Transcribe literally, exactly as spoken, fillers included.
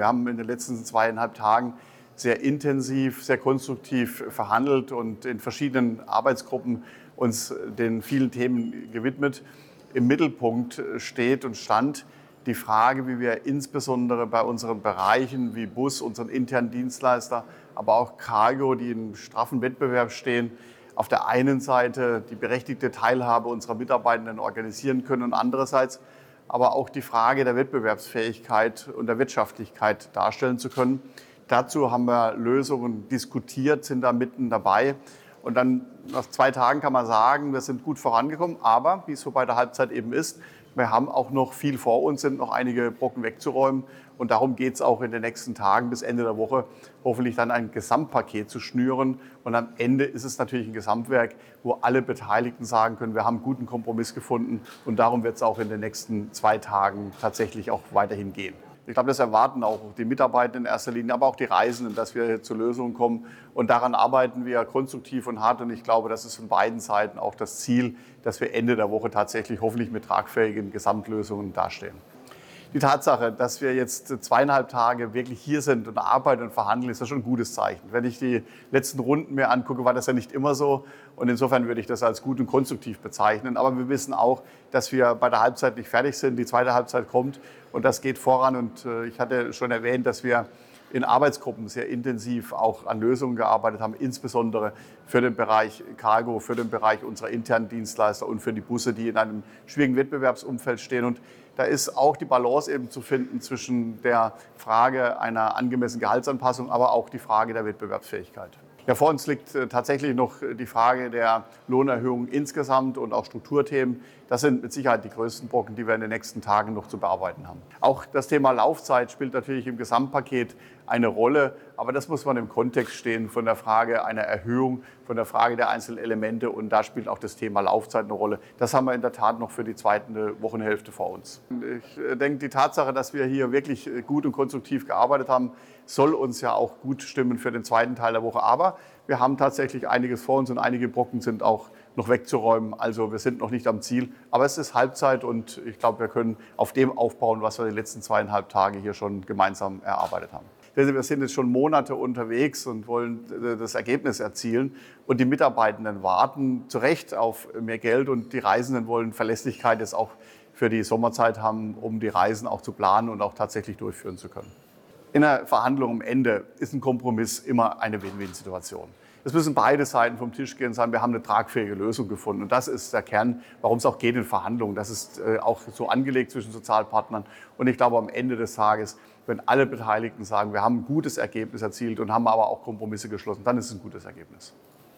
Wir haben in den letzten zweieinhalb Tagen sehr intensiv, sehr konstruktiv verhandelt und in verschiedenen Arbeitsgruppen uns den vielen Themen gewidmet. Im Mittelpunkt steht und stand die Frage, wie wir insbesondere bei unseren Bereichen wie Bus, unseren internen Dienstleister, aber auch Cargo, die in straffen Wettbewerb stehen, auf der einen Seite die berechtigte Teilhabe unserer Mitarbeitenden organisieren können und andererseits aber auch die Frage der Wettbewerbsfähigkeit und der Wirtschaftlichkeit darstellen zu können. Dazu haben wir Lösungen diskutiert, sind da mitten dabei. Und dann nach zwei Tagen kann man sagen, wir sind gut vorangekommen, aber wie es so bei der Halbzeit eben ist, wir haben auch noch viel vor uns, sind noch einige Brocken wegzuräumen. Und darum geht es auch in den nächsten Tagen bis Ende der Woche, hoffentlich dann ein Gesamtpaket zu schnüren. Und am Ende ist es natürlich ein Gesamtwerk, wo alle Beteiligten sagen können, wir haben einen guten Kompromiss gefunden. Und darum wird es auch in den nächsten zwei Tagen tatsächlich auch weiterhin gehen. Ich glaube, das erwarten auch die Mitarbeiter in erster Linie, aber auch die Reisenden, dass wir zu Lösungen kommen. Und daran arbeiten wir konstruktiv und hart. Und ich glaube, das ist von beiden Seiten auch das Ziel, dass wir Ende der Woche tatsächlich hoffentlich mit tragfähigen Gesamtlösungen dastehen. Die Tatsache, dass wir jetzt zweieinhalb Tage wirklich hier sind und arbeiten und verhandeln, ist ja schon ein gutes Zeichen. Wenn ich die letzten Runden mir angucke, war das ja nicht immer so. Und insofern würde ich das als gut und konstruktiv bezeichnen. Aber wir wissen auch, dass wir bei der Halbzeit nicht fertig sind. Die zweite Halbzeit kommt und das geht voran. Und ich hatte schon erwähnt, dass wir in Arbeitsgruppen sehr intensiv auch an Lösungen gearbeitet haben, insbesondere für den Bereich Cargo, für den Bereich unserer internen Dienstleister und für die Busse, die in einem schwierigen Wettbewerbsumfeld stehen. Und da ist auch die Balance eben zu finden zwischen der Frage einer angemessenen Gehaltsanpassung, aber auch die Frage der Wettbewerbsfähigkeit. Ja, vor uns liegt tatsächlich noch die Frage der Lohnerhöhung insgesamt und auch Strukturthemen. Das sind mit Sicherheit die größten Brocken, die wir in den nächsten Tagen noch zu bearbeiten haben. Auch das Thema Laufzeit spielt natürlich im Gesamtpaket eine Rolle, aber das muss man im Kontext stehen von der Frage einer Erhöhung, von der Frage der einzelnen Elemente und da spielt auch das Thema Laufzeit eine Rolle. Das haben wir in der Tat noch für die zweite Wochenhälfte vor uns. Ich denke, die Tatsache, dass wir hier wirklich gut und konstruktiv gearbeitet haben, soll uns ja auch gut stimmen für den zweiten Teil der Woche. Aber wir haben tatsächlich einiges vor uns und einige Brocken sind auch noch wegzuräumen. Also wir sind noch nicht am Ziel. Aber es ist Halbzeit und ich glaube, wir können auf dem aufbauen, was wir die letzten zweieinhalb Tage hier schon gemeinsam erarbeitet haben. Wir sind jetzt schon Monate unterwegs und wollen das Ergebnis erzielen. Und die Mitarbeitenden warten zu Recht auf mehr Geld und die Reisenden wollen Verlässlichkeit jetzt auch für die Sommerzeit haben, um die Reisen auch zu planen und auch tatsächlich durchführen zu können. In einer Verhandlung am Ende ist ein Kompromiss immer eine Win-Win-Situation. Es müssen beide Seiten vom Tisch gehen und sagen, wir haben eine tragfähige Lösung gefunden. Und das ist der Kern, warum es auch geht in Verhandlungen. Das ist auch so angelegt zwischen Sozialpartnern. Und ich glaube, am Ende des Tages, wenn alle Beteiligten sagen, wir haben ein gutes Ergebnis erzielt und haben aber auch Kompromisse geschlossen, dann ist es ein gutes Ergebnis.